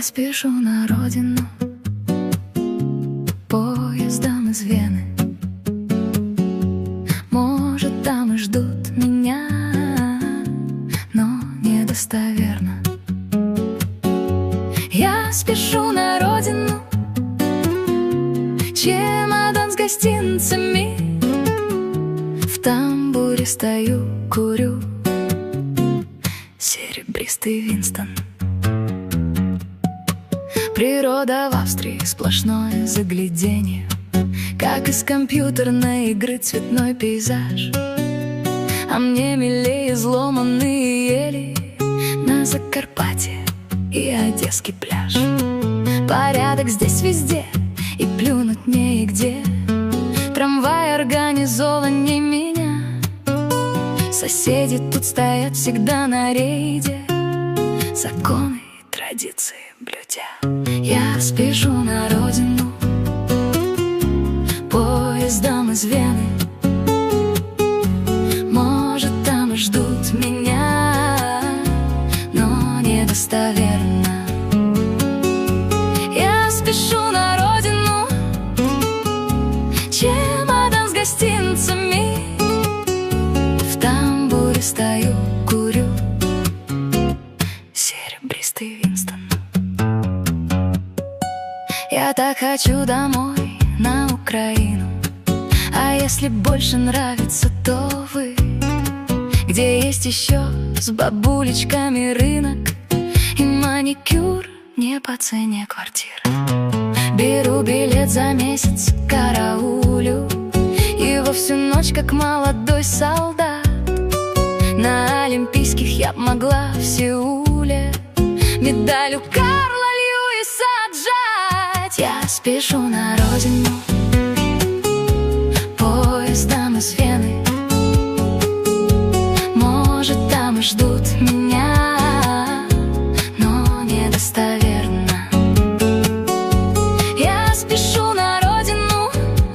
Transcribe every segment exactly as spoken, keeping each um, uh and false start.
Я спешу на родину поездом из Вены. Может, там и ждут меня, но недостоверно. Я спешу на родину, чемодан с гостинцами. В тамбуре стою, курю серебристый Винстон. Природа в Австрии — сплошное загляденье, как из компьютерной игры цветной пейзаж. А мне милее изломанные ели на Закарпатье и Одесский пляж. Порядок здесь везде, и плюнуть негде. Трамвай организованней меня. Соседи тут стоят всегда на рейде, законы и традиции блюдя. Я спешу на родину поездом из Вены. Может, там и ждут меня, но недостоверно. Я спешу на родину, чемодан с гостинцами. В тамбуре стою, курю серебристый Винстон. Я так хочу домой, на Украину. А если больше нравится, то вы, где есть еще с бабулечками рынок и маникюр не по цене квартиры. Беру билет за месяц, караулю его всю ночь, как молодой солдат. На Олимпийских я б могла в Сеуле медаль у Карла Льюиса отжать. Я спешу на родину поездом из Вены. Может, там и ждут меня, но недостоверно. Я спешу на родину,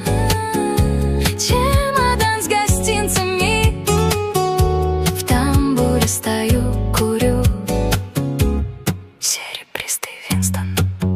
чемодан с гостинцами. В тамбуре стою, курю серебристый Винстон.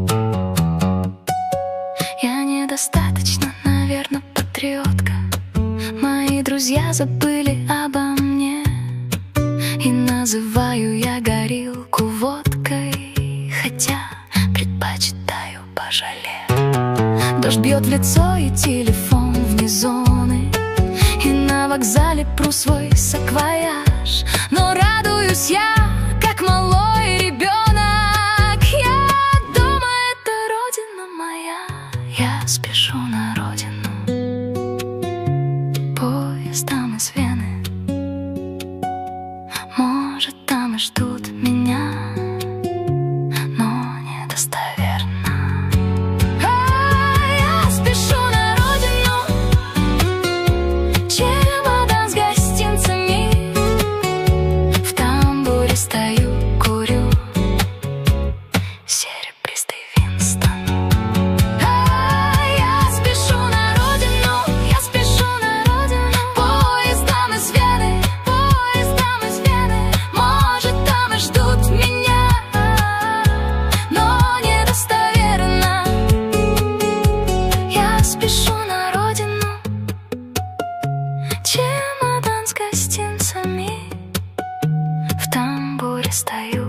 Я недостаточно, наверное, патриотка. Мои друзья забыли обо мне, и называю я горилку водкой, хотя предпочитаю пожале. Дождь бьет в лицо и телефон вне зоны, и на вокзале пру свой саквояж. Но радуюсь я, как малой ребенок. Я дома, это родина моя. Я спешу на родину поездом из Вены. Может, там и ждут меня, но недостоверно. А я спешу на родину, чемодан с гостинцами. В тамбуре стою, курю серебристый Винстон. А я спешу на родину, я спешу на родину поездом из Вены, поездом из Вены. Может, там и ждут меня, но недостоверно. Я спешу на родину, чемодан с гостинцами. В тамбуре стою,